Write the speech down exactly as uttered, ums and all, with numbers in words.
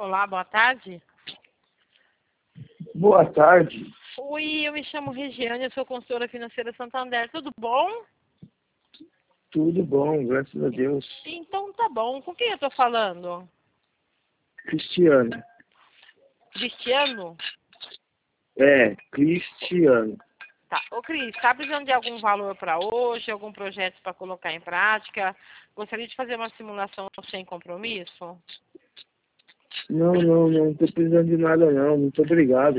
Olá, boa tarde. Boa tarde. Oi, eu me chamo Regiane, eu sou consultora financeira Santander. Tudo bom? Tudo bom, graças a Deus. Então tá bom. Com quem eu tô falando? Cristiano. Cristiano? É, Cristiano. Tá. Ô, Cris, tá precisando de algum valor para hoje, algum projeto para colocar em prática? Gostaria de fazer uma simulação sem compromisso? Não, não, não tô precisando de nada não. Muito obrigado.